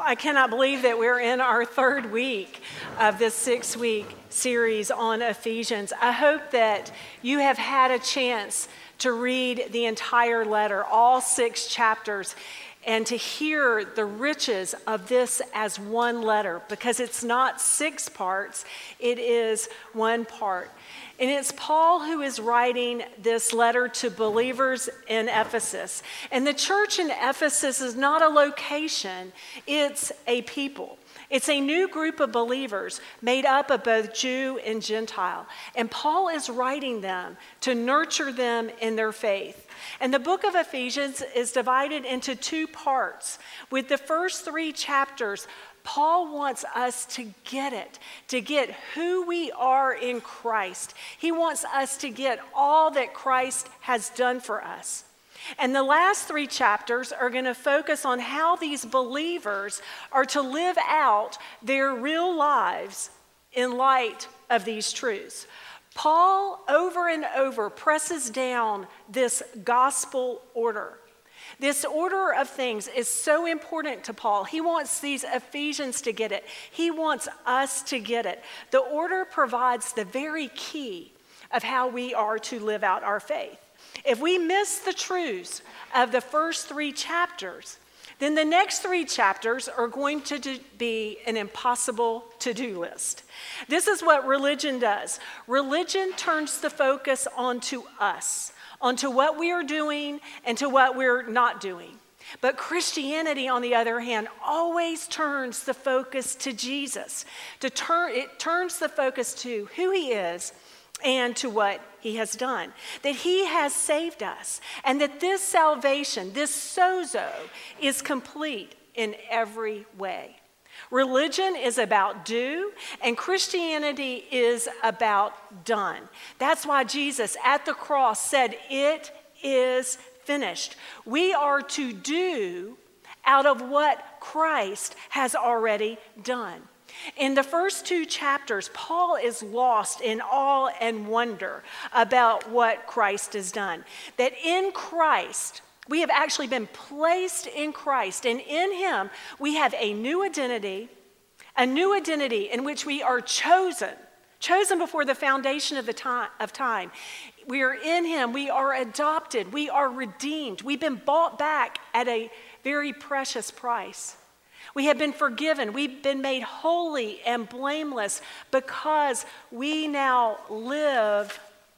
I cannot believe that we're in our third week of this 6-week series on Ephesians. I hope that you have had a chance to read the entire letter, all 6 chapters, and to hear the riches of this as one letter, because it's not 6 parts, it is one part. And it's Paul who is writing this letter to believers in Ephesus. And the church in Ephesus is not a location, it's a people. It's a new group of believers made up of both Jew and Gentile. And Paul is writing them to nurture them in their faith. And the book of Ephesians is divided into 2 parts. With the first 3 chapters, Paul wants us to get it, to get who we are in Christ. He wants us to get all that Christ has done for us. And the last 3 chapters are going to focus on how these believers are to live out their real lives in light of these truths. Paul, over and over, presses down this gospel order. This order of things is so important to Paul. He wants these Ephesians to get it. He wants us to get it. The order provides the very key of how we are to live out our faith. If we miss the truths of the first 3 chapters, then the next 3 chapters are going to be an impossible to-do list. This is what religion does. Religion turns the focus onto us, onto what we are doing and to what we're not doing. But Christianity, on the other hand, always turns the focus to Jesus. It turns the focus to who he is and to what he has done. That he has saved us, and that this salvation, this sozo, is complete in every way. Religion is about do, and Christianity is about done. That's why Jesus at the cross said, "It is finished." We are to do out of what Christ has already done. In the first 2 chapters, Paul is lost in awe and wonder about what Christ has done. That in Christ, we have actually been placed in Christ, and in him we have a new identity in which we are chosen before the foundation of time. We are in him, we are adopted, we are redeemed. We've been bought back at a very precious price. We have been forgiven. We've been made holy and blameless because we now live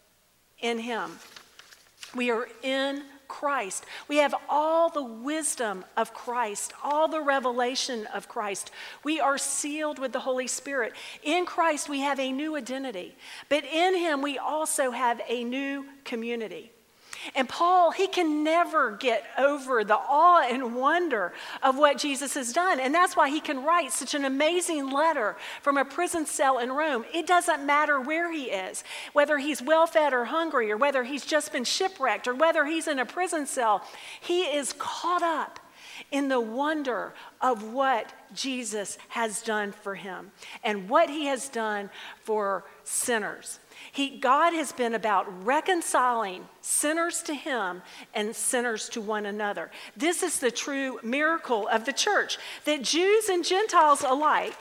in him. We are in Christ. We have all the wisdom of Christ, all the revelation of Christ. We are sealed with the Holy Spirit. In Christ, we have a new identity. But in him, we also have a new community. And Paul, he can never get over the awe and wonder of what Jesus has done. And that's why he can write such an amazing letter from a prison cell in Rome. It doesn't matter where he is, whether he's well-fed or hungry, or whether he's just been shipwrecked, or whether he's in a prison cell. He is caught up in the wonder of what Jesus has done for him and what he has done for sinners. God has been about reconciling sinners to him and sinners to one another. This is the true miracle of the church, that Jews and Gentiles alike,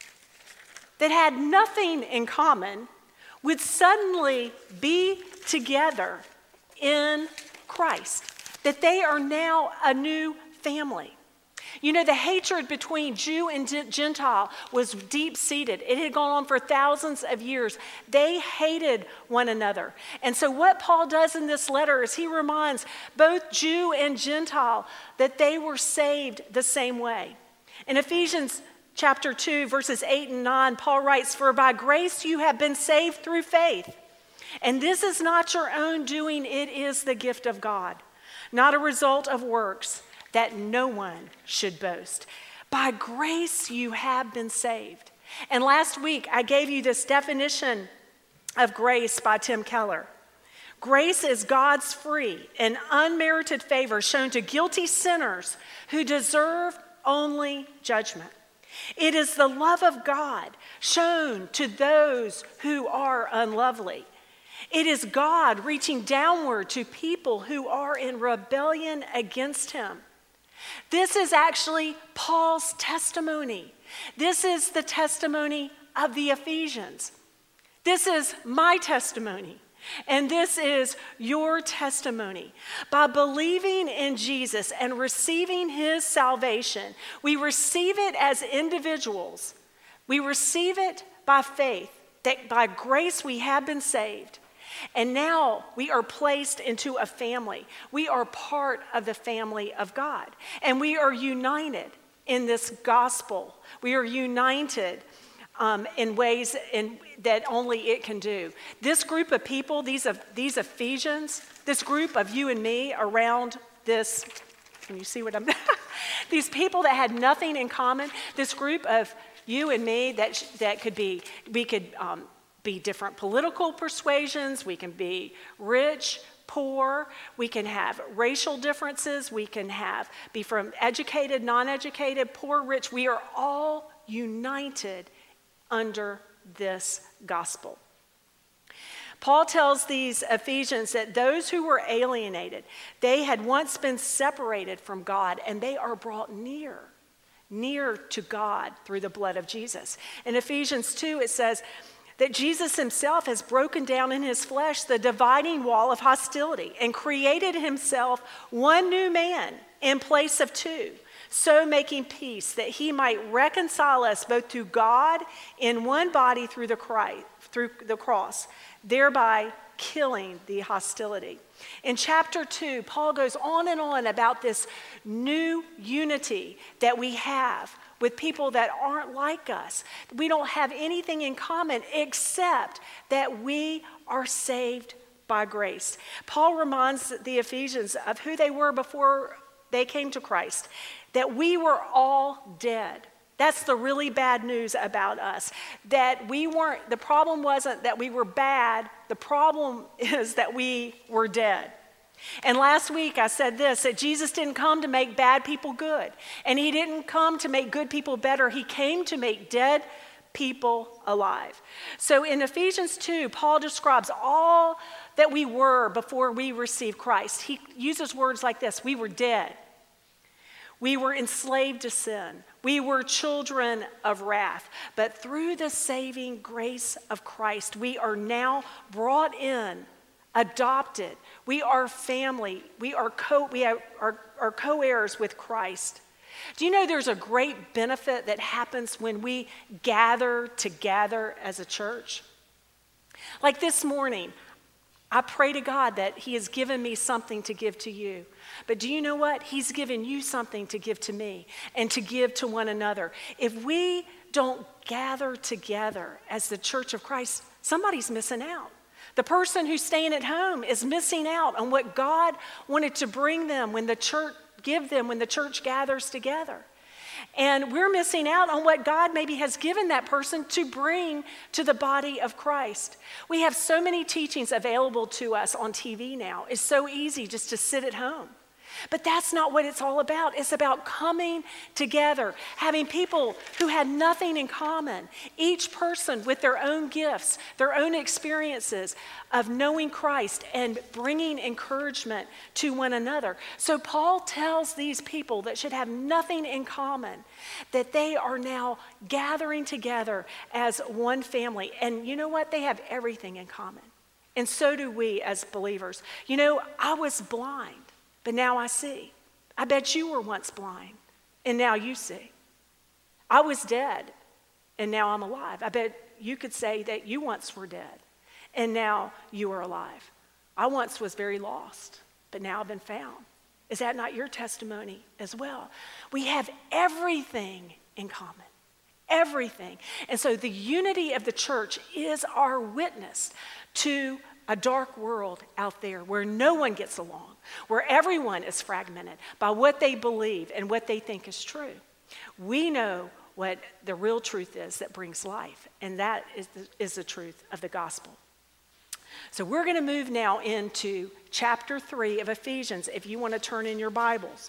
that had nothing in common, would suddenly be together in Christ, that they are now a new family. You know, the hatred between Jew and Gentile was deep-seated. It had gone on for thousands of years. They hated one another. And so what Paul does in this letter is he reminds both Jew and Gentile that they were saved the same way. In Ephesians chapter 2, verses 8 and 9, Paul writes, "For by grace you have been saved through faith. And this is not your own doing, it is the gift of God, not a result of works, that no one should boast. By grace you have been saved." And last week I gave you this definition of grace by Tim Keller. Grace is God's free and unmerited favor shown to guilty sinners who deserve only judgment. It is the love of God shown to those who are unlovely. It is God reaching downward to people who are in rebellion against him. This is actually Paul's testimony. This is the testimony of the Ephesians. This is my testimony. And this is your testimony. By believing in Jesus and receiving his salvation, we receive it as individuals. We receive it by faith, that by grace we have been saved. And now we are placed into a family. We are part of the family of God. And we are united in this gospel. We are united in ways that only it can do. This group of people, these Ephesians, this group of you and me around this, can you see what I'm, these people that had nothing in common, this group of you and me that could be, we could be different political persuasions, we can be rich, poor, we can have racial differences, we can be from educated, non-educated, poor, rich. We are all united under this gospel. Paul tells these Ephesians that those who were alienated, they had once been separated from God, and they are brought near to God through the blood of Jesus. In Ephesians 2, it says that Jesus himself has broken down in his flesh the dividing wall of hostility and created himself one new man in place of two, so making peace, that he might reconcile us both to God in one body through the cross, thereby killing the hostility. In chapter 2, Paul goes on and on about this new unity that we have with people that aren't like us. We don't have anything in common except that we are saved by grace. Paul reminds the Ephesians of who they were before they came to Christ, that we were all dead. That's the really bad news about us. That we weren't, the problem wasn't that we were bad, the problem is that we were dead. And last week I said this, that Jesus didn't come to make bad people good. And he didn't come to make good people better. He came to make dead people alive. So in Ephesians 2, Paul describes all that we were before we received Christ. He uses words like this: we were dead. We were enslaved to sin. We were children of wrath. But through the saving grace of Christ, we are now brought in, adopted. We are family. We are co-heirs with Christ. Do you know there's a great benefit that happens when we gather together as a church? Like this morning, I pray to God that he has given me something to give to you. But do you know what? He's given you something to give to me and to give to one another. If we don't gather together as the church of Christ, somebody's missing out. The person who's staying at home is missing out on what God wanted to bring them when the church gathers together. And we're missing out on what God maybe has given that person to bring to the body of Christ. We have so many teachings available to us on TV now. It's so easy just to sit at home. But that's not what it's all about. It's about coming together, having people who had nothing in common, each person with their own gifts, their own experiences of knowing Christ and bringing encouragement to one another. So Paul tells these people that should have nothing in common that they are now gathering together as one family. And you know what? They have everything in common. And so do we as believers. You know, I was blind, but now I see. I bet you were once blind, and now you see. I was dead, and now I'm alive. I bet you could say that you once were dead, and now you are alive. I once was very lost, but now I've been found. Is that not your testimony as well? We have everything in common. Everything. And so the unity of the church is our witness to a dark world out there where no one gets along, where everyone is fragmented by what they believe and what they think is true. We know what the real truth is that brings life, and that is the truth of the gospel. So we're going to move now into chapter 3 of Ephesians, if you want to turn in your Bibles.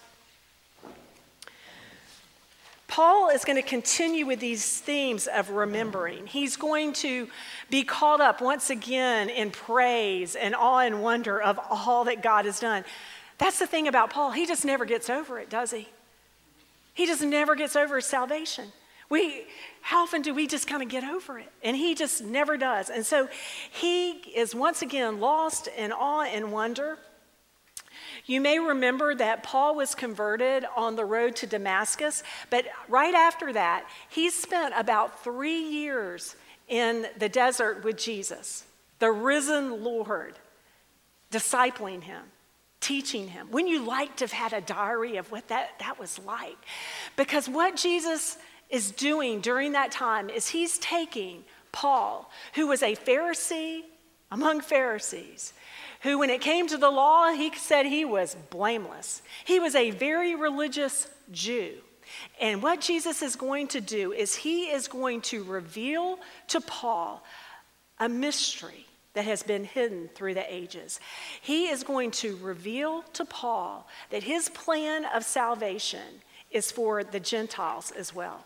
Paul is going to continue with these themes of remembering. He's going to be caught up once again in praise and awe and wonder of all that God has done. That's the thing about Paul. He just never gets over it, does he? He just never gets over his salvation. How often do we just kind of get over it? And he just never does. And so he is once again lost in awe and wonder. You may remember that Paul was converted on the road to Damascus, but right after that, he spent about 3 years in the desert with Jesus, the risen Lord, discipling him, teaching him. Wouldn't you like to have had a diary of what that was like? Because what Jesus is doing during that time is he's taking Paul, who was a Pharisee among Pharisees, who when it came to the law, he said he was blameless. He was a very religious Jew. And what Jesus is going to do is he is going to reveal to Paul a mystery that has been hidden through the ages. He is going to reveal to Paul that his plan of salvation is for the Gentiles as well.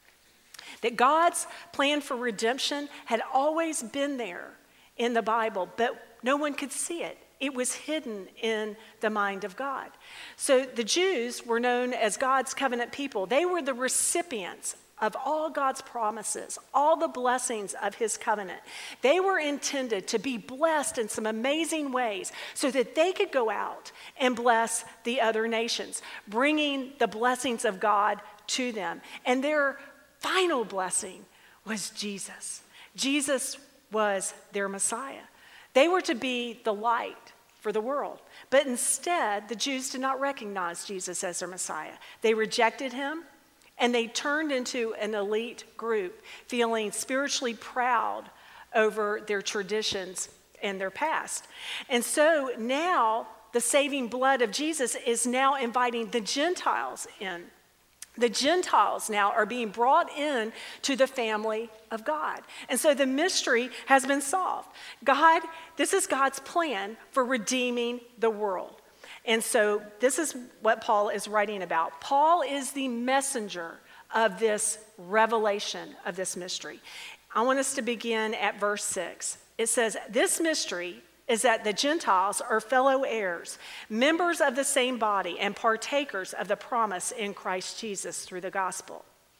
That God's plan for redemption had always been there in the Bible, but no one could see it. It was hidden in the mind of God. So the Jews were known as God's covenant people. They were the recipients of all God's promises, all the blessings of his covenant. They were intended to be blessed in some amazing ways so that they could go out and bless the other nations, bringing the blessings of God to them. And their final blessing was Jesus. Jesus was their Messiah. They were to be the light for the world. But instead, the Jews did not recognize Jesus as their Messiah. They rejected him, and they turned into an elite group, feeling spiritually proud over their traditions and their past. And so now the saving blood of Jesus is now inviting the Gentiles in. The Gentiles now are being brought in to the family of God. And so the mystery has been solved. This is God's plan for redeeming the world. And so this is what Paul is writing about. Paul is the messenger of this revelation of this mystery. I want us to begin at verse 6. It says, "This mystery is that the Gentiles are fellow heirs, members of the same body, and partakers of the promise in Christ Jesus through the gospel.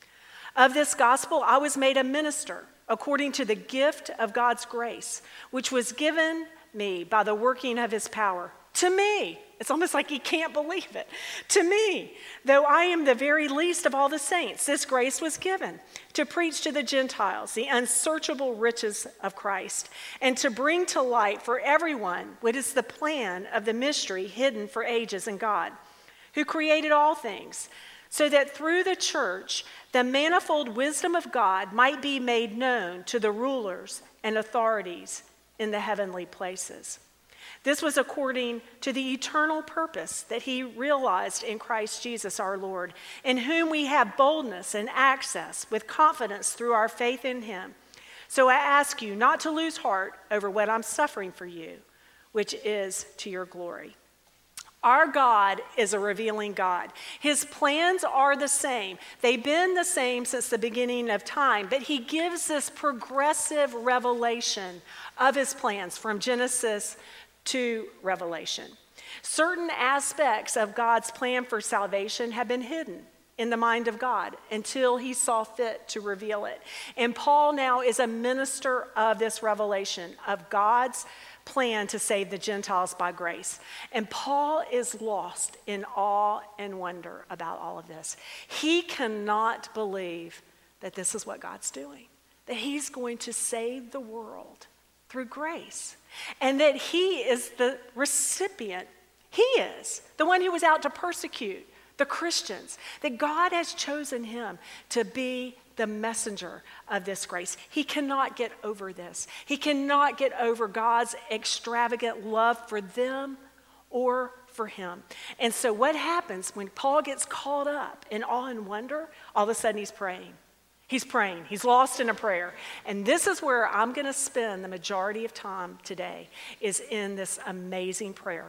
Of this gospel I was made a minister according to the gift of God's grace, which was given me by the working of his power. To me," it's almost like he can't believe it, "to me, though I am the very least of all the saints, this grace was given to preach to the Gentiles the unsearchable riches of Christ, and to bring to light for everyone what is the plan of the mystery hidden for ages in God, who created all things, so that through the church the manifold wisdom of God might be made known to the rulers and authorities in the heavenly places. This was according to the eternal purpose that he realized in Christ Jesus our Lord, in whom we have boldness and access with confidence through our faith in him. So I ask you not to lose heart over what I'm suffering for you, which is to your glory." Our God is a revealing God. His plans are the same. They've been the same since the beginning of time, but he gives this progressive revelation of his plans from Genesis to Revelation. Certain aspects of God's plan for salvation have been hidden in the mind of God until he saw fit to reveal it. And Paul now is a minister of this revelation of God's plan to save the Gentiles by grace. And Paul is lost in awe and wonder about all of this. He cannot believe that this is what God's doing, that he's going to save the world through grace, and that he is the recipient. He is the one who was out to persecute the Christians, that God has chosen him to be the messenger of this grace. He cannot get over this. He cannot get over God's extravagant love for them or for him. And so what happens when Paul gets caught up in awe and wonder? All of a sudden he's praying. He's praying. He's lost in a prayer. And this is where I'm going to spend the majority of time today, is in this amazing prayer.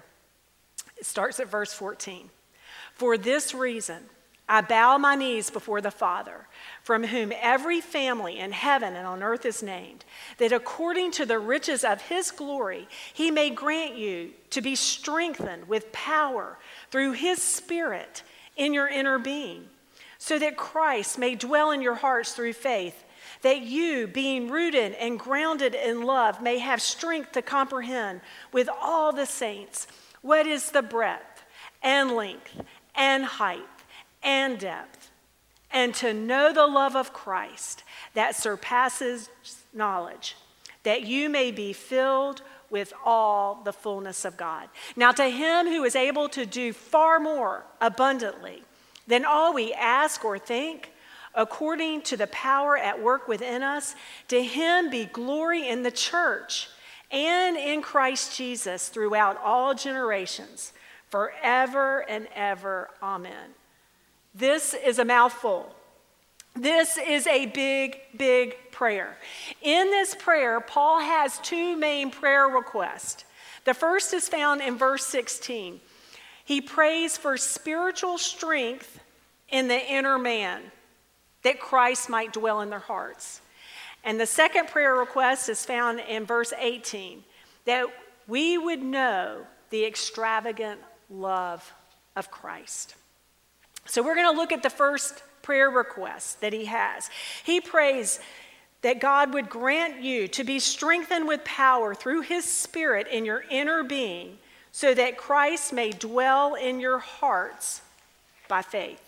It starts at verse 14. "For this reason, I bow my knees before the Father, from whom every family in heaven and on earth is named, that according to the riches of his glory, he may grant you to be strengthened with power through his Spirit in your inner being, so that Christ may dwell in your hearts through faith, that you, being rooted and grounded in love, may have strength to comprehend with all the saints what is the breadth and length and height and depth, and to know the love of Christ that surpasses knowledge, that you may be filled with all the fullness of God. Now to him who is able to do far more abundantly than all we ask or think, according to the power at work within us, to him be glory in the church and in Christ Jesus throughout all generations, forever and ever. Amen. This is a mouthful. This is a big, big prayer. In this prayer, Paul has two main prayer requests. The first is found in verse 16. He prays for spiritual strength in the inner man, that Christ might dwell in their hearts. And the second prayer request is found in verse 18, that we would know the extravagant love of Christ. So we're going to look at the first prayer request that he has. He prays that God would grant you to be strengthened with power through his Spirit in your inner being, so that Christ may dwell in your hearts by faith.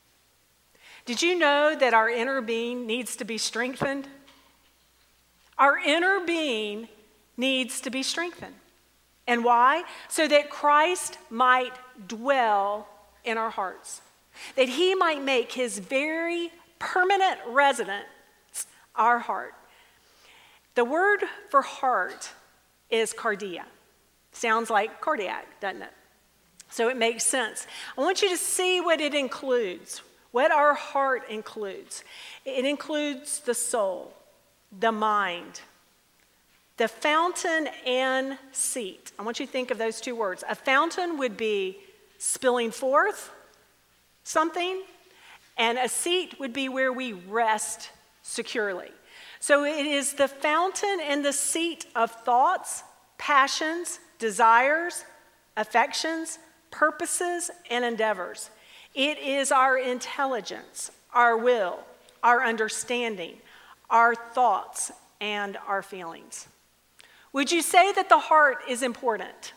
Did you know that our inner being needs to be strengthened? Our inner being needs to be strengthened. And why? So that Christ might dwell in our hearts. That he might make his very permanent residence our heart. The word for heart is cardia. Sounds like cardiac, doesn't it? So it makes sense. I want you to see what it includes, what our heart includes. It includes the soul, the mind, the fountain and seat. I want you to think of those two words. A fountain would be spilling forth something, and a seat would be where we rest securely. So it is the fountain and the seat of thoughts, passions, desires, affections, purposes, and endeavors. It is our intelligence, our will, our understanding, our thoughts, and our feelings. Would you say that the heart is important?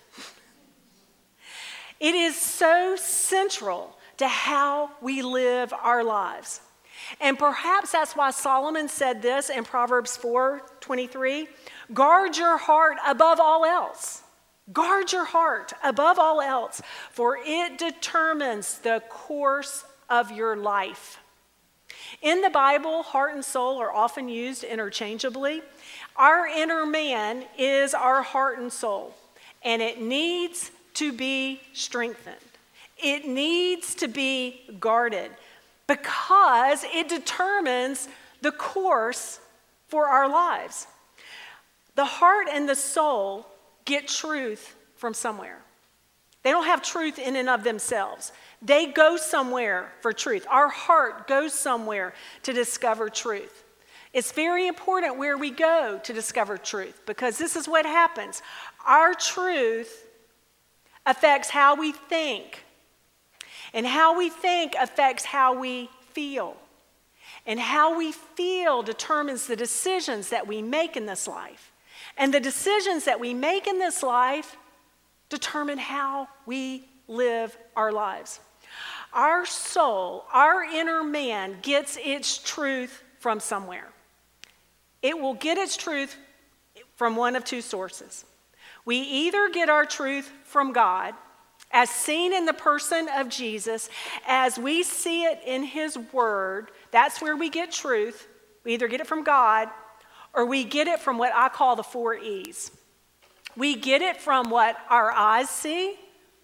It is so central to how we live our lives. And perhaps that's why Solomon said this in Proverbs 4:23, guard your heart above all else. Guard your heart above all else, for it determines the course of your life. In the Bible, heart and soul are often used interchangeably. Our inner man is our heart and soul, and it needs to be strengthened. It needs to be guarded because it determines the course for our lives. The heart and the soul get truth from somewhere. They don't have truth in and of themselves. They go somewhere for truth. Our heart goes somewhere to discover truth. It's very important where we go to discover truth, because this is what happens. Our truth affects how we think, and how we think affects how we feel. And how we feel determines the decisions that we make in this life. And the decisions that we make in this life determine how we live our lives. Our soul, our inner man, gets its truth from somewhere. It will get its truth from one of two sources. We either get our truth from God, as seen in the person of Jesus, as we see it in his word. That's where we get truth. We either get it from God, or we get it from what I call the 4 E's. We get it from what our eyes see.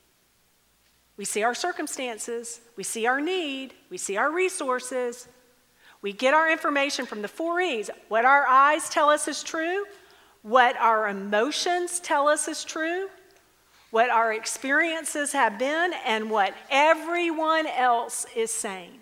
We see our circumstances. We see our need. We see our resources. We get our information from the 4 E's. What our eyes tell us is true. What our emotions tell us is true. What our experiences have been, and what everyone else is saying.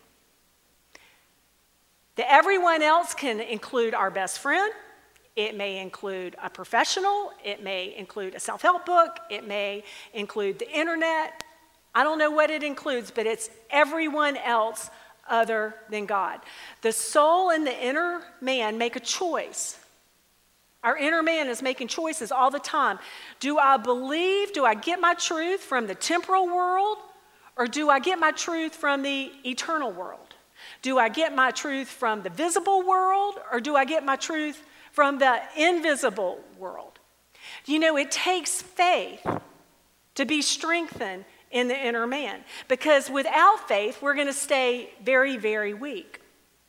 The everyone else can include our best friend. It may include a professional. It may include a self-help book. It may include the internet. I don't know what it includes, but it's everyone else other than God. The soul and the inner man make a choice. Our inner man is making choices all the time. Do I believe, do I get my truth from the temporal world, or do I get my truth from the eternal world? Do I get my truth from the visible world, or do I get my truth from the invisible world? You know, it takes faith to be strengthened in the inner man, because without faith, we're going to stay very, very weak.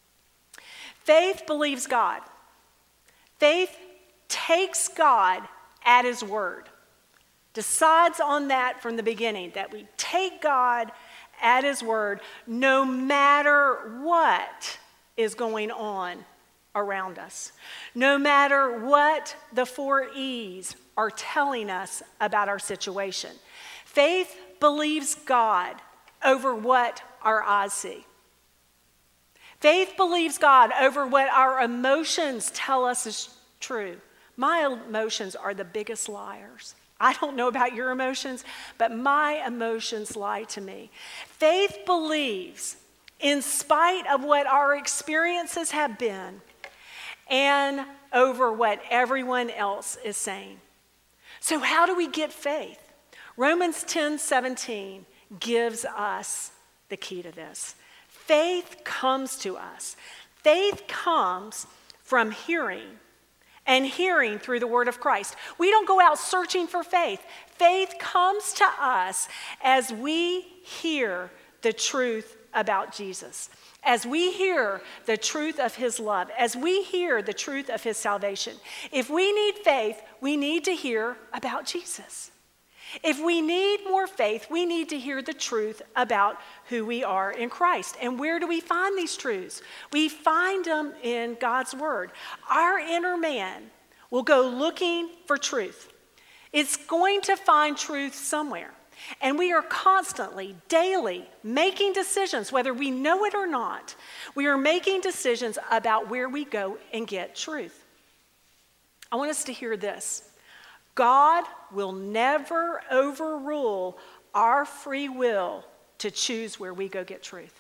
Faith believes God. Faith takes God at his word, decides on that from the beginning, that we take God at his word no matter what is going on around us, no matter what the 4 E's are telling us about our situation. Faith believes God over what our eyes see. Faith believes God over what our emotions tell us is true. My emotions are the biggest liars. I don't know about your emotions, but my emotions lie to me. Faith believes, in spite of what our experiences have been, and over what everyone else is saying. So how do we get faith? Romans 10:17 gives us the key to this. Faith comes to us. Faith comes from hearing, and hearing through the word of Christ. We don't go out searching for faith. Faith comes to us as we hear the truth about Jesus, as we hear the truth of his love, as we hear the truth of his salvation. If we need faith, we need to hear about Jesus. If we need more faith, we need to hear the truth about who we are in Christ. And where do we find these truths? We find them in God's word. Our inner man will go looking for truth. It's going to find truth somewhere. And we are constantly, daily, making decisions, whether we know it or not. We are making decisions about where we go and get truth. I want us to hear this. God will never overrule our free will to choose where we go get truth.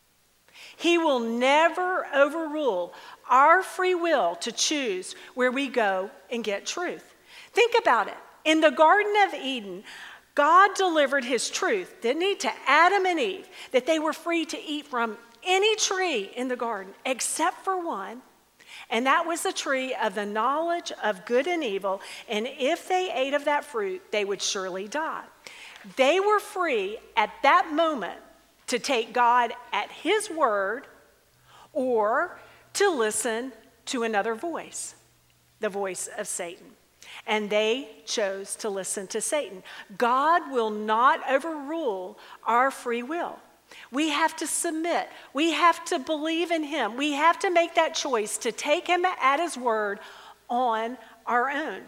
He will never overrule our free will to choose where we go and get truth. Think about it. In the Garden of Eden, God delivered his truth, didn't he, to Adam and Eve, that they were free to eat from any tree in the garden except for one. And that was the tree of the knowledge of good and evil. And if they ate of that fruit, they would surely die. They were free at that moment to take God at his word or to listen to another voice, the voice of Satan. And they chose to listen to Satan. God will not overrule our free will. We have to submit. We have to believe in him. We have to make that choice to take him at his word on our own.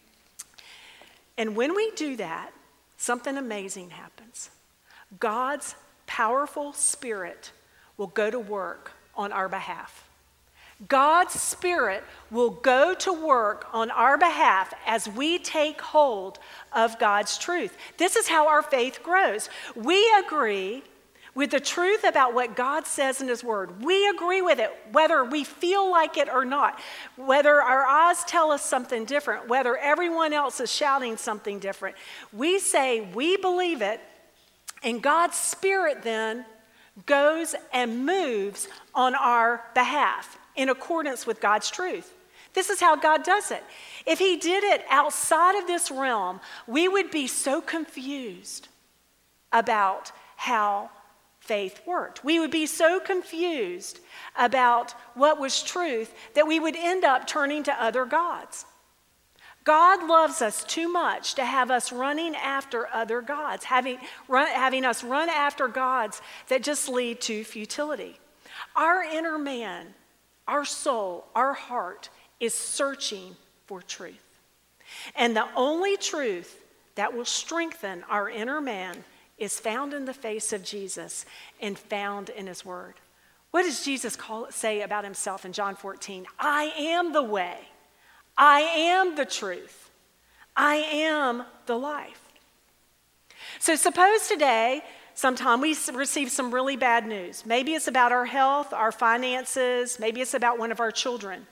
And when we do that, something amazing happens. God's powerful Spirit will go to work on our behalf. God's Spirit will go to work on our behalf as we take hold of God's truth. This is how our faith grows. We agree with the truth about what God says in his word. We agree with it, whether we feel like it or not, whether our eyes tell us something different, whether everyone else is shouting something different. We say we believe it, and God's Spirit then goes and moves on our behalf in accordance with God's truth. This is how God does it. If he did it outside of this realm, we would be so confused about how faith worked. We would be so confused about what was truth that we would end up turning to other gods. God loves us too much to have us running after other gods, having us run after gods that just lead to futility. Our inner man, our soul, our heart is searching for truth. And the only truth that will strengthen our inner man is found in the face of Jesus and found in his word. What does Jesus say about himself in John 14? I am the way. I am the truth. I am the life. So suppose today sometime we receive some really bad news. Maybe it's about our health, our finances, maybe it's about one of our children.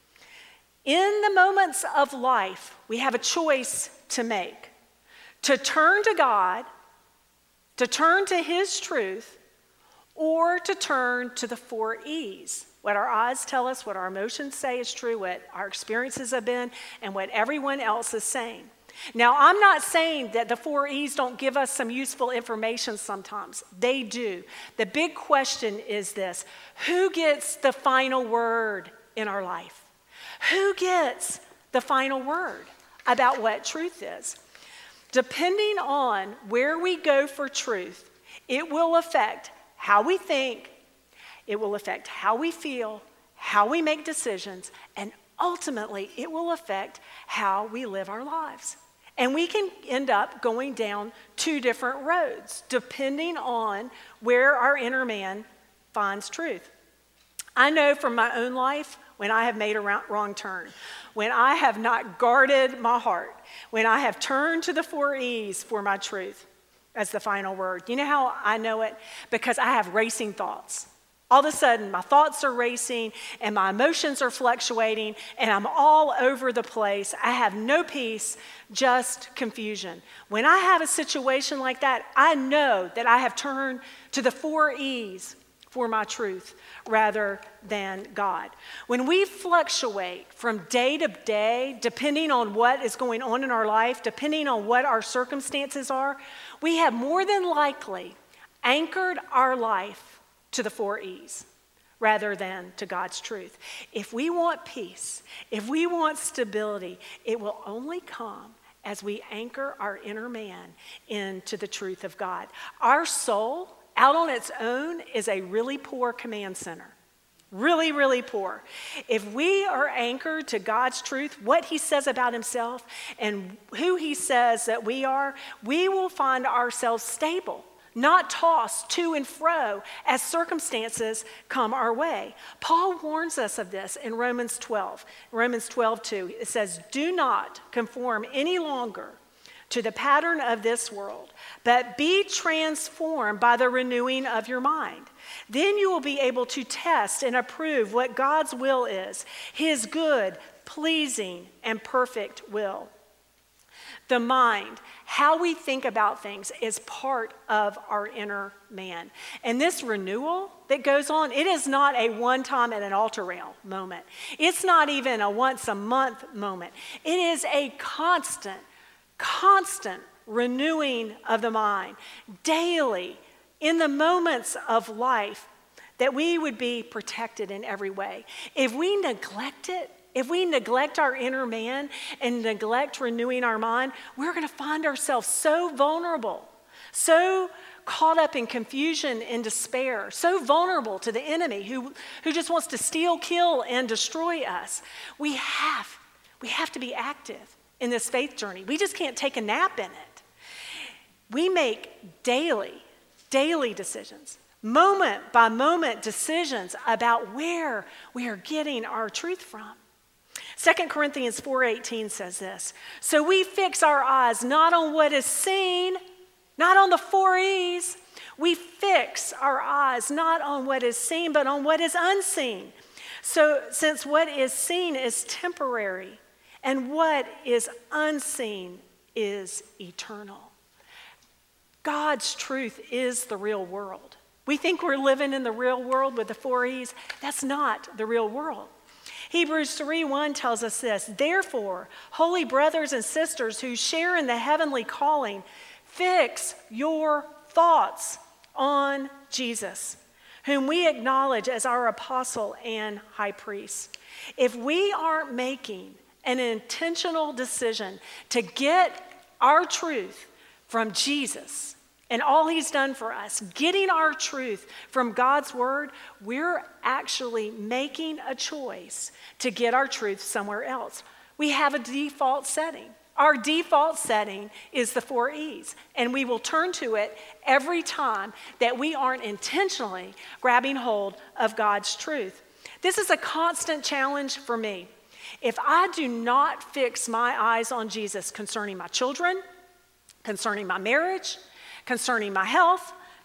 In the moments of life, we have a choice to make: to turn to God, to turn to His truth, or to turn to the 4 E's. What our eyes tell us, what our emotions say is true, what our experiences have been, and what everyone else is saying. Now, I'm not saying that the 4 E's don't give us some useful information sometimes. They do. The big question is this: who gets the final word in our life? Who gets the final word about what truth is? Depending on where we go for truth, it will affect how we think, it will affect how we feel, how we make decisions, and ultimately it will affect how we live our lives. And we can end up going down 2 different roads depending on where our inner man finds truth. I know from my own life when I have made a wrong turn, when I have not guarded my heart, when I have turned to the 4 E's for my truth as the final word. You know how I know it? Because I have racing thoughts. All of a sudden, my thoughts are racing and my emotions are fluctuating and I'm all over the place. I have no peace, just confusion. When I have a situation like that, I know that I have turned to the 4 E's for my truth rather than God. When we fluctuate from day to day, depending on what is going on in our life, depending on what our circumstances are, we have more than likely anchored our life to the 4 E's rather than to God's truth. If we want peace, if we want stability, it will only come as we anchor our inner man into the truth of God. Our soul, out on its own, is a really poor command center. Really, really poor. If we are anchored to God's truth, what He says about Himself and who He says that we are, we will find ourselves stable, not tossed to and fro as circumstances come our way. Paul warns us of this in Romans 12. Romans 12:2, it says, "Do not conform any longer to the pattern of this world, but be transformed by the renewing of your mind. Then you will be able to test and approve what God's will is, His good, pleasing, and perfect will." The mind, how we think about things, is part of our inner man. And this renewal that goes on, it is not a one-time at an altar rail moment. It's not even a once-a-month moment. It is a constant renewing of the mind, daily, in the moments of life, that we would be protected in every way. If we neglect it, if we neglect our inner man and neglect renewing our mind, we're going to find ourselves so vulnerable, so caught up in confusion and despair, so vulnerable to the enemy who just wants to steal, kill, and destroy us. We have to be active in this faith journey. We just can't take a nap in it. We make daily decisions, moment by moment decisions about where we are getting our truth from. 2 Corinthians 4:18 says this: "So we fix our eyes not on what is seen, not on the 4 E's. We fix our eyes not on what is seen, but on what is unseen. So since what is seen is temporary, and what is unseen is eternal." God's truth is the real world. We think we're living in the real world with the 4 E's. That's not the real world. Hebrews 3:1 tells us this: "Therefore, holy brothers and sisters who share in the heavenly calling, fix your thoughts on Jesus, whom we acknowledge as our apostle and high priest." If we aren't making an intentional decision to get our truth from Jesus and all He's done for us, getting our truth from God's word, we're actually making a choice to get our truth somewhere else. We have a default setting. Our default setting is the 4 E's, and we will turn to it every time that we aren't intentionally grabbing hold of God's truth. This is a constant challenge for me. If I do not fix my eyes on Jesus concerning my children, concerning my marriage, concerning my health,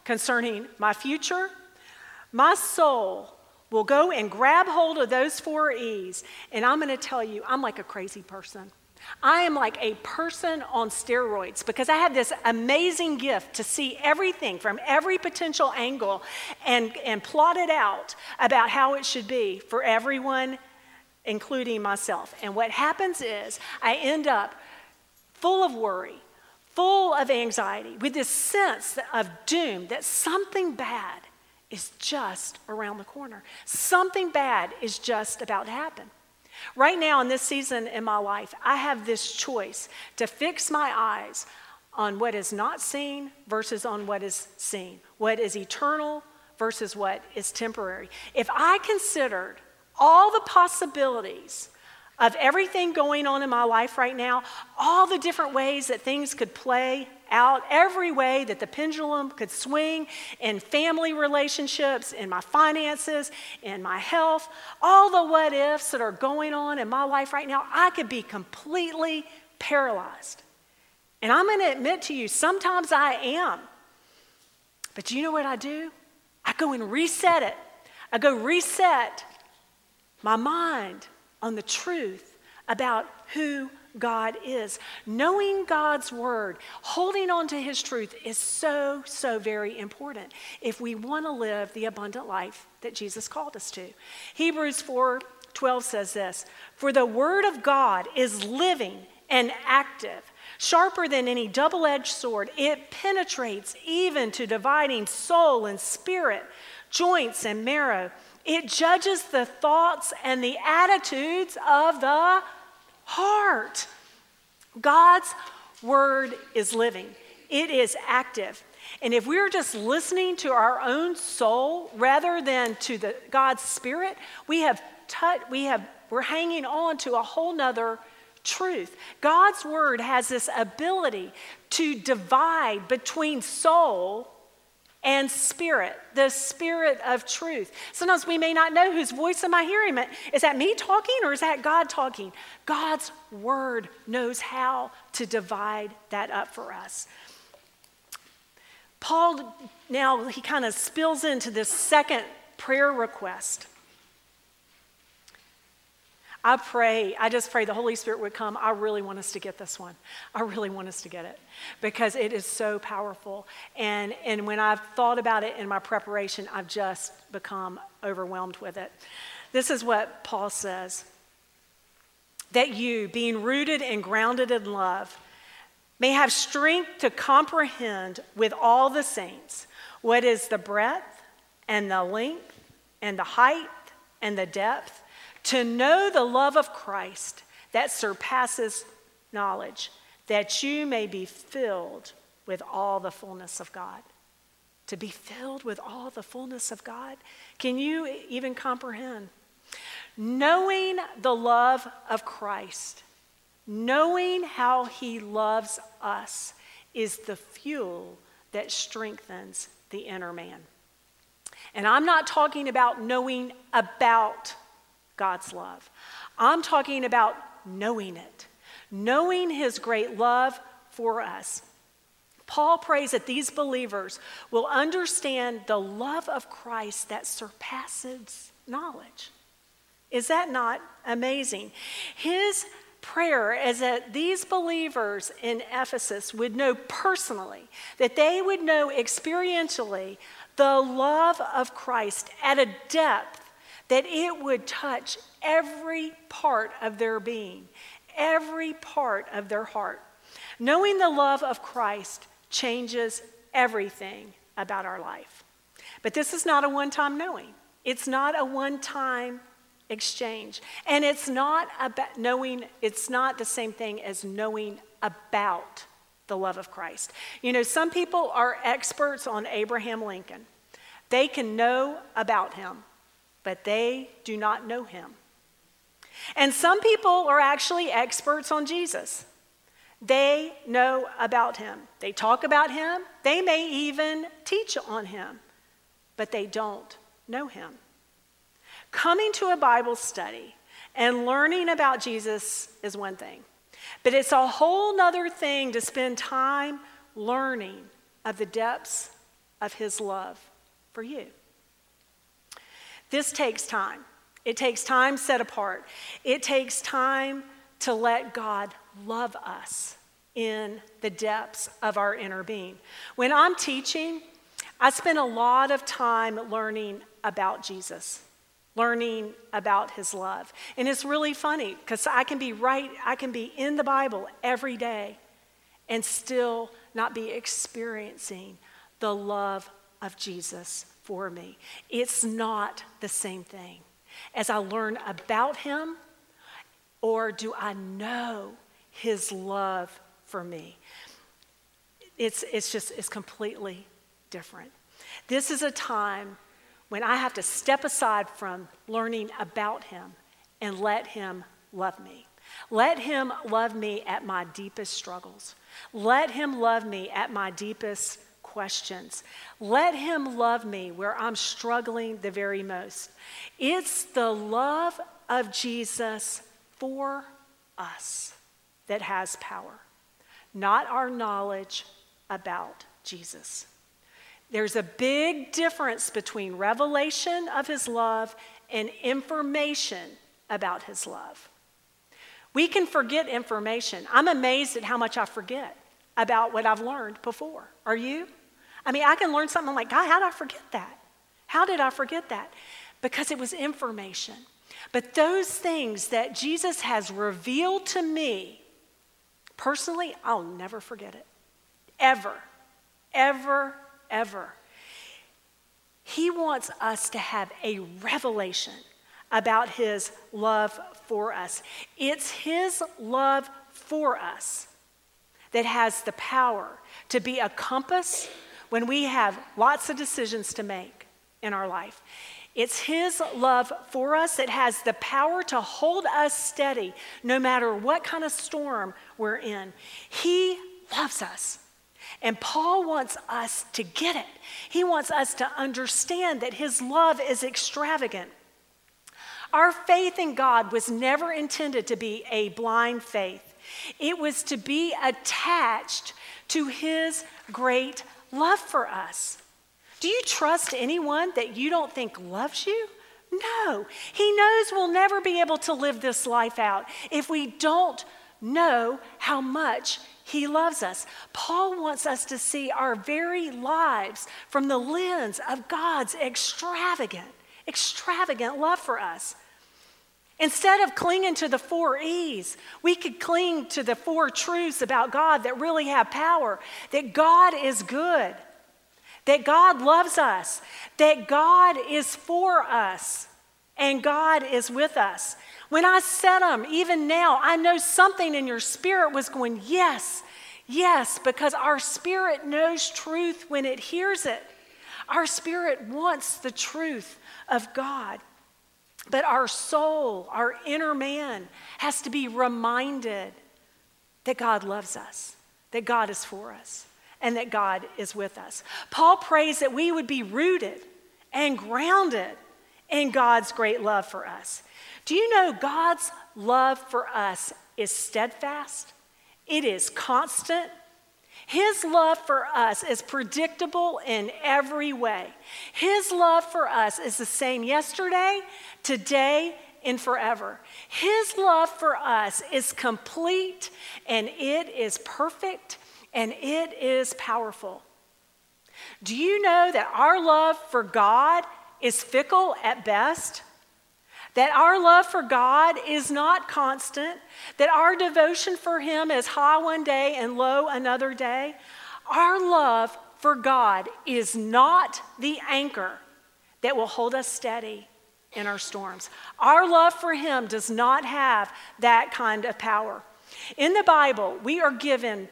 concerning my future, my soul will go and grab hold of those 4 E's. And I'm going to tell you, I'm like a crazy person. I am like a person on steroids because I have this amazing gift to see everything from every potential angle and plot it out about how it should be for everyone, including myself. And what happens is I end up full of worry, full of anxiety, with this sense of doom that something bad is just around the corner. Something bad is just about to happen. Right now in this season in my life, I have this choice to fix my eyes on what is not seen versus on what is seen, what is eternal versus what is temporary. If I considered all the possibilities of everything going on in my life right now, all the different ways that things could play out, every way that the pendulum could swing in family relationships, in my finances, in my health, all the what ifs that are going on in my life right now, I could be completely paralyzed. And I'm going to admit to you, sometimes I am. But you know what I do? I go and reset it. I go reset my mind on the truth about who God is. Knowing God's word, holding on to his truth is so, so very important if we want to live the abundant life that Jesus called us to. Hebrews 4:12 says this, "For the word of God is living and active, sharper than any double-edged sword. It penetrates even to dividing soul and spirit, joints and marrow. It judges the thoughts and the attitudes of the heart." God's word is living. It is active. And if we're just listening to our own soul rather than to God's Spirit, we're hanging on to a whole nother truth. God's word has this ability to divide between soul and spirit, the spirit of truth. Sometimes we may not know whose voice am I hearing. Is that me talking or is that God talking? God's word knows how to divide that up for us. Paul, now he kind of spills into this second prayer request. I just pray the Holy Spirit would come. I really want us to get this one. I really want us to get it because it is so powerful. And when I've thought about it in my preparation, I've just become overwhelmed with it. This is what Paul says, "That you, being rooted and grounded in love, may have strength to comprehend with all the saints what is the breadth and the length and the height and the depth, to know the love of Christ that surpasses knowledge, that you may be filled with all the fullness of God." To be filled with all the fullness of God. Can you even comprehend? Knowing the love of Christ, knowing how he loves us, is the fuel that strengthens the inner man. And I'm not talking about knowing about God's love. I'm talking about knowing it, knowing his great love for us. Paul prays that these believers will understand the love of Christ that surpasses knowledge. Is that not amazing? His prayer is that these believers in Ephesus would know personally, that they would know experientially the love of Christ at a depth that it would touch every part of their being, every part of their heart. Knowing the love of Christ changes everything about our life. But this is not a one-time knowing. It's not a one-time exchange. And it's not about knowing, it's not the same thing as knowing about the love of Christ. You know, some people are experts on Abraham Lincoln. They can know about him, but they do not know him. And some people are actually experts on Jesus. They know about him. They talk about him. They may even teach on him, but they don't know him. Coming to a Bible study and learning about Jesus is one thing, but it's a whole nother thing to spend time learning of the depths of his love for you. This takes time. It takes time set apart. It takes time to let God love us in the depths of our inner being. When I'm teaching, I spend a lot of time learning about Jesus, learning about his love. And it's really funny because I can be in the Bible every day and still not be experiencing the love of Jesus for me. It's not the same thing. As I learn about him, or do I know his love for me? It's completely different. This is a time when I have to step aside from learning about him and let him love me. Let him love me at my deepest struggles. Let him love me at my deepest questions. Let him love me where I'm struggling the very most. It's the love of Jesus for us that has power, not our knowledge about Jesus. There's a big difference between revelation of his love and information about his love. We can forget information. I'm amazed at how much I forget about what I've learned before. Are you? I mean, I can learn something, I'm like, God, how did I forget that? How did I forget that? Because it was information. But those things that Jesus has revealed to me, personally, I'll never forget it. Ever, ever, ever. He wants us to have a revelation about his love for us. It's his love for us that has the power to be a compass when we have lots of decisions to make in our life. It's his love for us that has the power to hold us steady no matter what kind of storm we're in. He loves us. And Paul wants us to get it. He wants us to understand that his love is extravagant. Our faith in God was never intended to be a blind faith. It was to be attached to his great love for us. Do you trust anyone that you don't think loves you? No. He knows we'll never be able to live this life out if we don't know how much he loves us. Paul wants us to see our very lives from the lens of God's extravagant love for us. Instead of clinging to the 4 E's, we could cling to the 4 truths about God that really have power. That God is good, that God loves us, that God is for us, and God is with us. When I said them, even now, I know something in your spirit was going, yes, yes, because our spirit knows truth when it hears it. Our spirit wants the truth of God. But our soul, our inner man, has to be reminded that God loves us, that God is for us, and that God is with us. Paul prays that we would be rooted and grounded in God's great love for us. Do you know God's love for us is steadfast? It is constant. His love for us is predictable in every way. His love for us is the same yesterday, today, and forever. His love for us is complete, and it is perfect, and it is powerful. Do you know that our love for God is fickle at best? That our love for God is not constant, that our devotion for him is high one day and low another day? Our love for God is not the anchor that will hold us steady in our storms. Our love for him does not have that kind of power. In the Bible, we are given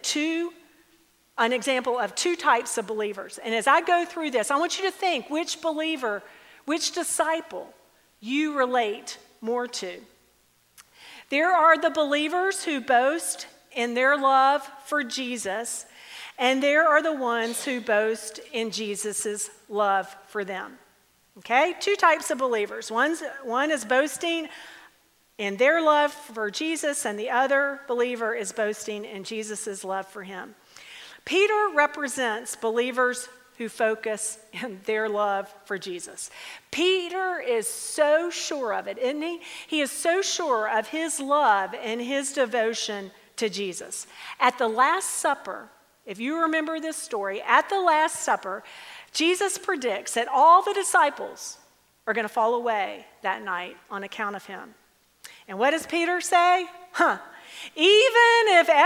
an example of 2 types of believers. And as I go through this, I want you to think which believer, which disciple you relate more to. There are the believers who boast in their love for Jesus, and there are the ones who boast in Jesus' love for them. Okay? 2 types of believers. One is boasting in their love for Jesus, and the other believer is boasting in Jesus' love for him. Peter represents believers who focus in their love for Jesus. Peter is so sure of it, isn't he? He is so sure of his love and his devotion to Jesus. At the Last Supper, if you remember this story, at the Last Supper, Jesus predicts that all the disciples are going to fall away that night on account of him. And what does Peter say? Even if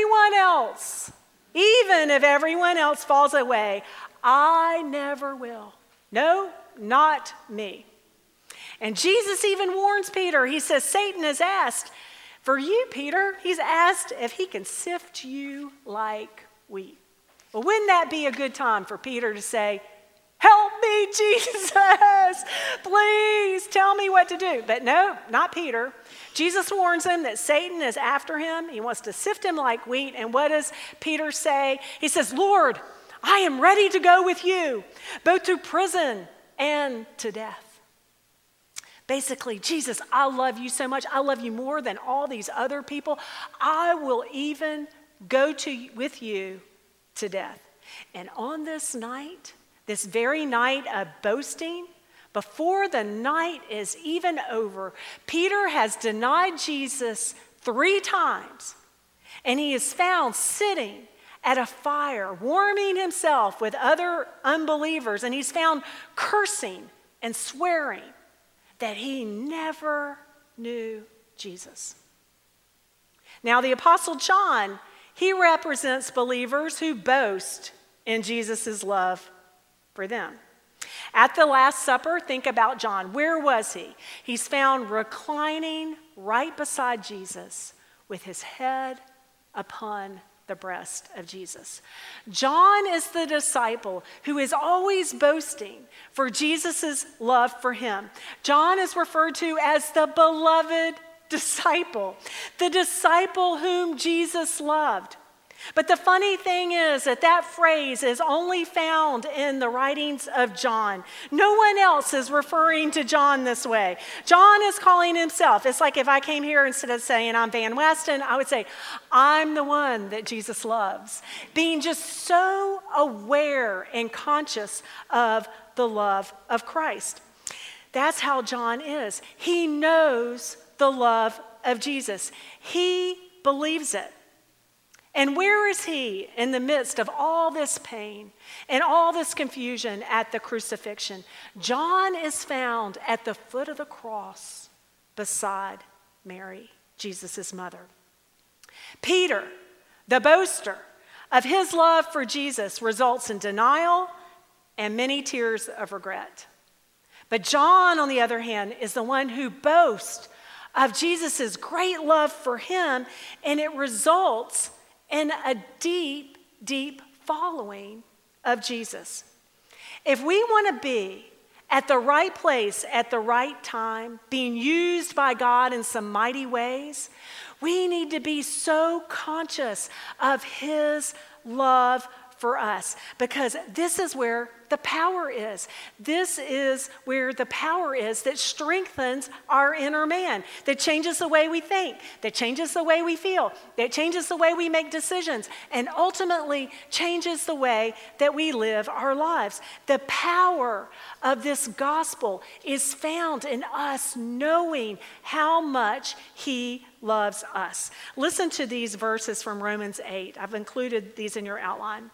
everyone else falls away, I never will. No, not me. And Jesus even warns Peter. He says, Satan has asked for you, Peter. He's asked if he can sift you like wheat. Well, wouldn't that be a good time for Peter to say, help me, Jesus, please tell me what to do. But no, not Peter. Jesus warns him that Satan is after him. He wants to sift him like wheat. And what does Peter say? He says, Lord, I am ready to go with you, both to prison and to death. Basically, Jesus, I love you so much. I love you more than all these other people. I will even go with you to death. And on this night, this very night of boasting, before the night is even over, Peter has denied Jesus 3 times, and he is found sitting at a fire, warming himself with other unbelievers, and he's found cursing and swearing that he never knew Jesus. Now, the Apostle John, he represents believers who boast in Jesus' love for them. At the Last Supper, think about John. Where was he? He's found reclining right beside Jesus with his head upon the breast of Jesus. John is the disciple who is always boasting for Jesus' love for him. John is referred to as the beloved disciple, the disciple whom Jesus loved. But the funny thing is that phrase is only found in the writings of John. No one else is referring to John this way. John is calling himself. It's like if I came here, instead of saying I'm Van Weston, I would say I'm the one that Jesus loves. Being just so aware and conscious of the love of Christ. That's how John is. He knows the love of Jesus. He believes it. And where is he in the midst of all this pain and all this confusion at the crucifixion? John is found at the foot of the cross beside Mary, Jesus' mother. Peter, the boaster of his love for Jesus, results in denial and many tears of regret. But John, on the other hand, is the one who boasts of Jesus' great love for him, and it results in a deep, deep following of Jesus. If we want to be at the right place at the right time, being used by God in some mighty ways, we need to be so conscious of his love for us, because this is where the power is. This is where the power is that strengthens our inner man, that changes the way we think, that changes the way we feel, that changes the way we make decisions, and ultimately changes the way that we live our lives. The power of this gospel is found in us knowing how much he loves us. Listen to these verses from Romans 8. I've included these in your outline.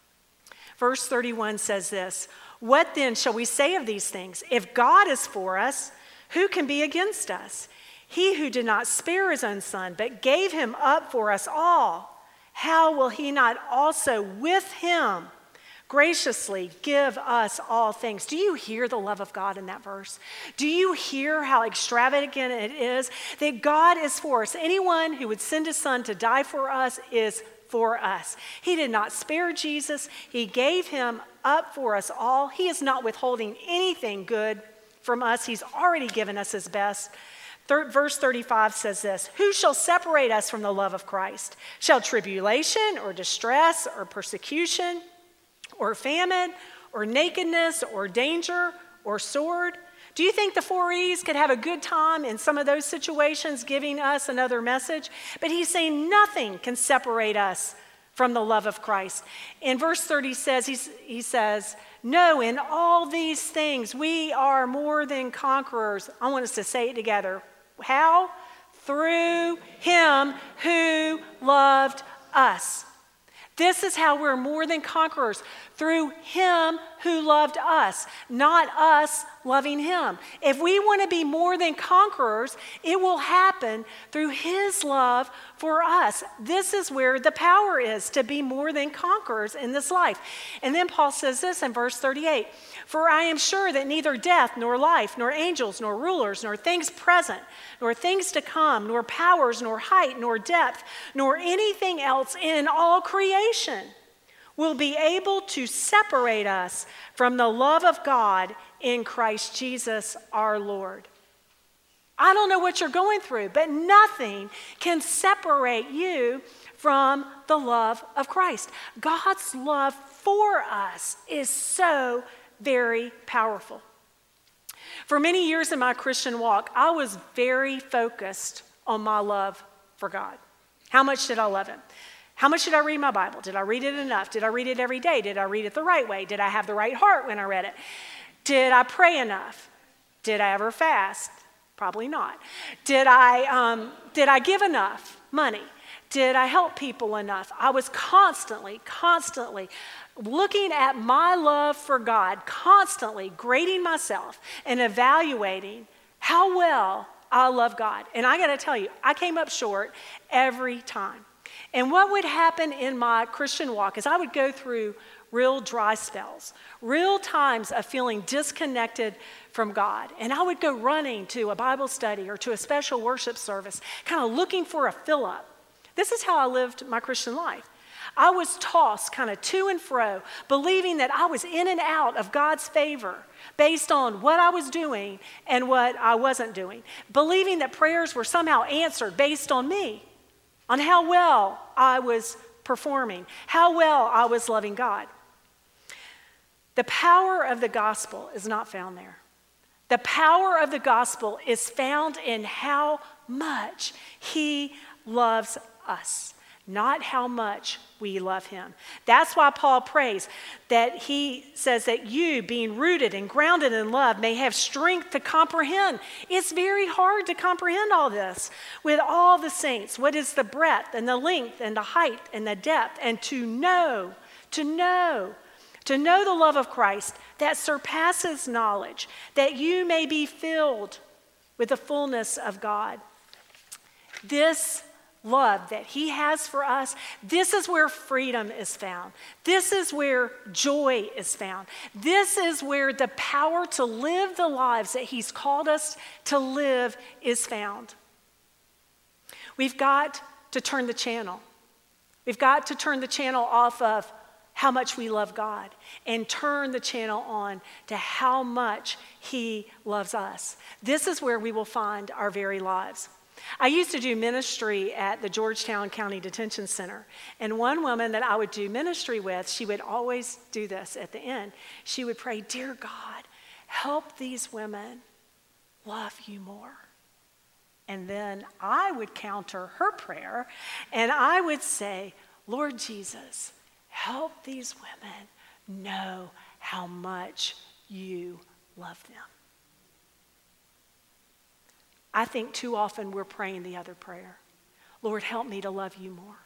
Verse 31 says this, "What then shall we say of these things? If God is for us, who can be against us? He who did not spare his own son, but gave him up for us all, how will he not also with him graciously give us all things?" Do you hear the love of God in that verse? Do you hear how extravagant it is that God is for us? Anyone who would send his son to die for us is for us. He did not spare Jesus. He gave him up for us all. He is not withholding anything good from us. He's already given us his best. Verse 35 says this, "Who shall separate us from the love of Christ? Shall tribulation or distress or persecution or famine or nakedness or danger or sword?" Do you think the 4E's could have a good time in some of those situations giving us another message? But he's saying nothing can separate us from the love of Christ. In verse 30 he says, no, in all these things we are more than conquerors. I want us to say it together. How? Through him who loved us. This is how we're more than conquerors, through him who loved us, not us loving him. If we want to be more than conquerors, it will happen through his love for us. This is where the power is, to be more than conquerors in this life. And then Paul says this in verse 38, for I am sure that neither death, nor life, nor angels, nor rulers, nor things present, nor things to come, nor powers, nor height, nor depth, nor anything else in all creation will be able to separate us from the love of God in Christ Jesus our Lord. I don't know what you're going through, but nothing can separate you from the love of Christ. God's love for us is so very powerful. For many years in my Christian walk, I was very focused on my love for God. How much did I love him? How much did I read my Bible? Did I read it enough? Did I read it every day? Did I read it the right way? Did I have the right heart when I read it? Did I pray enough? Did I ever fast? Probably not. Did I give enough money? Did I help people enough? I was constantly looking at my love for God, constantly grading myself and evaluating how well I love God. And I got to tell you, I came up short every time. And what would happen in my Christian walk is I would go through real dry spells, real times of feeling disconnected from God. And I would go running to a Bible study or to a special worship service, kind of looking for a fill-up. This is how I lived my Christian life. I was tossed kind of to and fro, believing that I was in and out of God's favor based on what I was doing and what I wasn't doing, believing that prayers were somehow answered based on me, on how well I was performing, how well I was loving God. The power of the gospel is not found there. The power of the gospel is found in how much he loves us, not how much we love him. That's why Paul prays that he says that you, being rooted and grounded in love, may have strength to comprehend. It's very hard to comprehend all this with all the saints. What is the breadth and the length and the height and the depth, and to know the love of Christ that surpasses knowledge, that you may be filled with the fullness of God. This love that he has for us, this is where freedom is found. This is where joy is found. This is where the power to live the lives that he's called us to live is found. We've got to turn the channel. We've got to turn the channel off of how much we love God and turn the channel on to how much he loves us. This is where we will find our very lives. I used to do ministry at the Georgetown County Detention Center, and one woman that I would do ministry with, she would always do this at the end. She would pray, "Dear God, help these women love you more." And then I would counter her prayer, and I would say, "Lord Jesus, help these women know how much you love them." I think too often we're praying the other prayer. Lord, help me to love you more.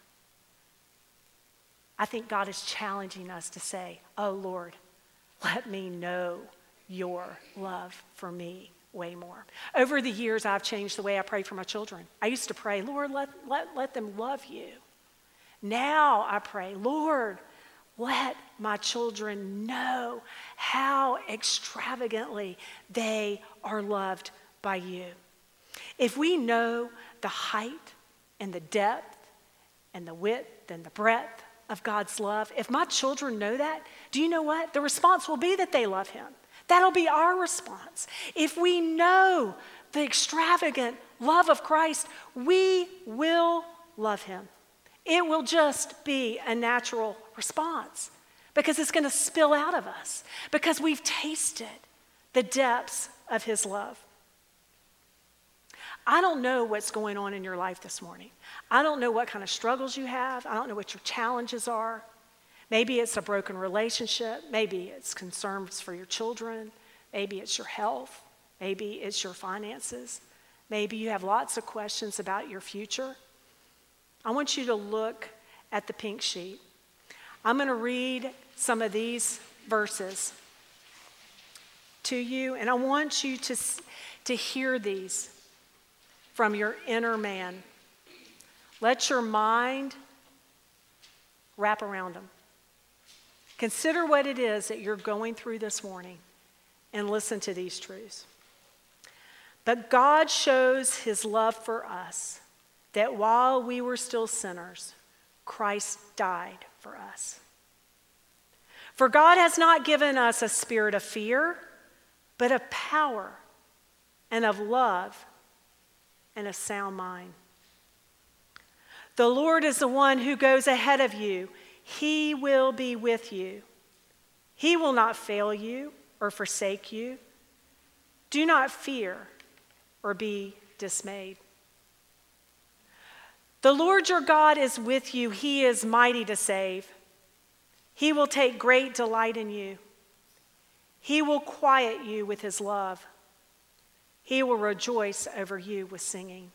I think God is challenging us to say, "Oh Lord, let me know your love for me way more." Over the years, I've changed the way I pray for my children. I used to pray, "Lord, let them love you." Now I pray, "Lord, let my children know how extravagantly they are loved by you." If we know the height and the depth and the width and the breadth of God's love, if my children know that, do you know what? The response will be that they love him. That'll be our response. If we know the extravagant love of Christ, we will love him. It will just be a natural response because it's going to spill out of us because we've tasted the depths of his love. I don't know what's going on in your life this morning. I don't know what kind of struggles you have. I don't know what your challenges are. Maybe it's a broken relationship. Maybe it's concerns for your children. Maybe it's your health. Maybe it's your finances. Maybe you have lots of questions about your future. I want you to look at the pink sheet. I'm going to read some of these verses to you, and I want you to hear these from your inner man. Let your mind wrap around them. Consider what it is that you're going through this morning and listen to these truths. But God shows his love for us, that while we were still sinners, Christ died for us. For God has not given us a spirit of fear, but of power and of love and a sound mind. The Lord is the one who goes ahead of you. He will be with you. He will not fail you or forsake you. Do not fear or be dismayed. The Lord your God is with you. He is mighty to save. He will take great delight in you. He will quiet you with his love. He will rejoice over you with singing.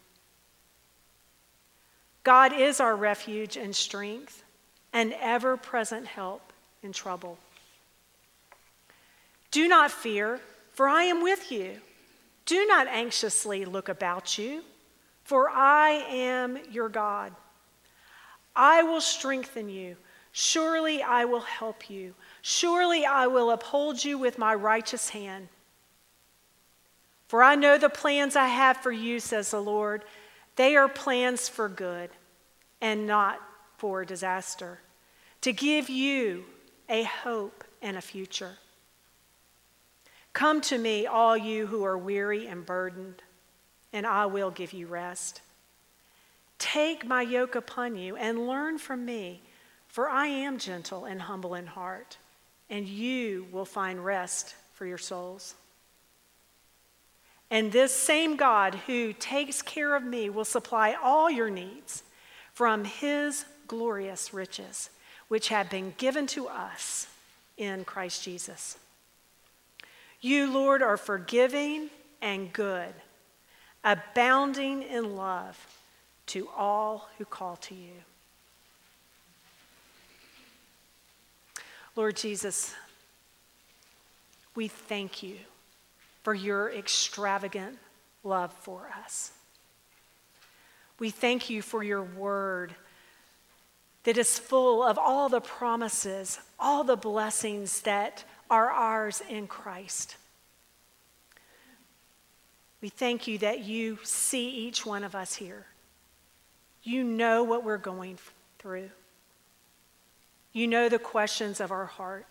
God is our refuge and strength, an ever-present help in trouble. Do not fear, for I am with you. Do not anxiously look about you, for I am your God. I will strengthen you. Surely I will help you. Surely I will uphold you with my righteous hand. For I know the plans I have for you, says the Lord. They are plans for good and not for disaster, to give you a hope and a future. Come to me, all you who are weary and burdened, and I will give you rest. Take my yoke upon you and learn from me, for I am gentle and humble in heart, and you will find rest for your souls. And this same God who takes care of me will supply all your needs from his glorious riches, which have been given to us in Christ Jesus. You, Lord, are forgiving and good, abounding in love to all who call to you. Lord Jesus, we thank you for your extravagant love for us. We thank you for your word that is full of all the promises, all the blessings that are ours in Christ. We thank you that you see each one of us here. You know what we're going through. You know the questions of our heart.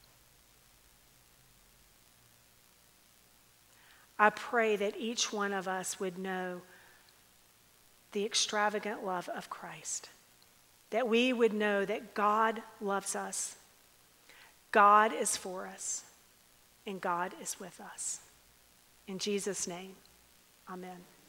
I pray that each one of us would know the extravagant love of Christ, that we would know that God loves us, God is for us, and God is with us. In Jesus' name, amen.